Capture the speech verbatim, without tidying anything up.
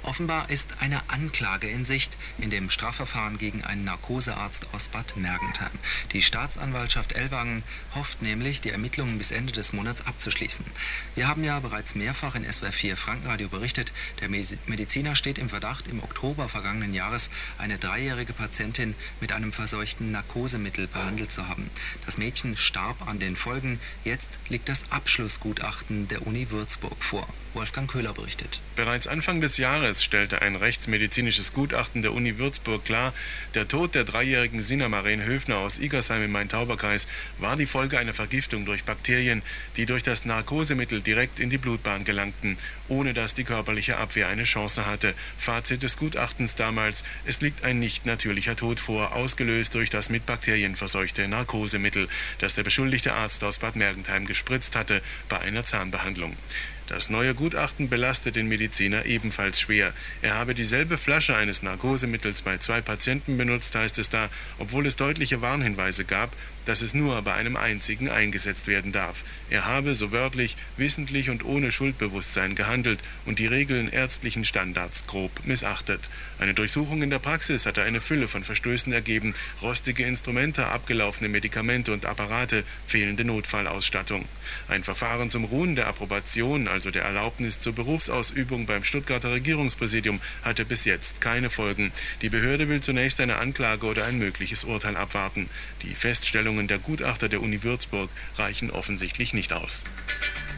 Offenbar ist eine Anklage in Sicht in dem Strafverfahren gegen einen Narkosearzt aus Bad Mergentheim. Die Staatsanwaltschaft Ellwangen hofft nämlich, die Ermittlungen bis Ende des Monats abzuschließen. Wir haben ja bereits mehrfach in S W R vier Frankenradio berichtet, der Mediziner steht im Verdacht, im Oktober vergangenen Jahres eine dreijährige Patientin mit einem verseuchten Narkosemittel behandelt zu haben. Das Mädchen starb an den Folgen. Jetzt liegt das Abschlussgutachten der Uni Würzburg vor. Wolfgang Köhler berichtet. Bereits Anfang des Jahres stellte ein rechtsmedizinisches Gutachten der Uni Würzburg klar, der Tod der dreijährigen Sina Maren Höfner aus Igersheim im Main-Tauber-Kreis war die Folge einer Vergiftung durch Bakterien, die durch das Narkosemittel direkt in die Blutbahn gelangten, ohne dass die körperliche Abwehr eine Chance hatte. Fazit des Gutachtens damals: Es liegt ein nicht natürlicher Tod vor, ausgelöst durch das mit Bakterien verseuchte Narkosemittel, das der beschuldigte Arzt aus Bad Mergentheim gespritzt hatte bei einer Zahnbehandlung. Das neue Gutachten belastet den Mediziner ebenfalls schwer. Er habe dieselbe Flasche eines Narkosemittels bei zwei Patienten benutzt, heißt es da, obwohl es deutliche Warnhinweise gab, dass es nur bei einem einzigen eingesetzt werden darf. Er habe, so wörtlich, wissentlich und ohne Schuldbewusstsein gehandelt und die Regeln ärztlichen Standards grob missachtet. Eine Durchsuchung in der Praxis hatte eine Fülle von Verstößen ergeben: rostige Instrumente, abgelaufene Medikamente und Apparate, fehlende Notfallausstattung. Ein Verfahren zum Ruhen der Approbation, also der Erlaubnis zur Berufsausübung beim Stuttgarter Regierungspräsidium, hatte bis jetzt keine Folgen. Die Behörde will zunächst eine Anklage oder ein mögliches Urteil abwarten. Die Feststellungen der Gutachter der Uni Würzburg reichen offensichtlich nicht aus.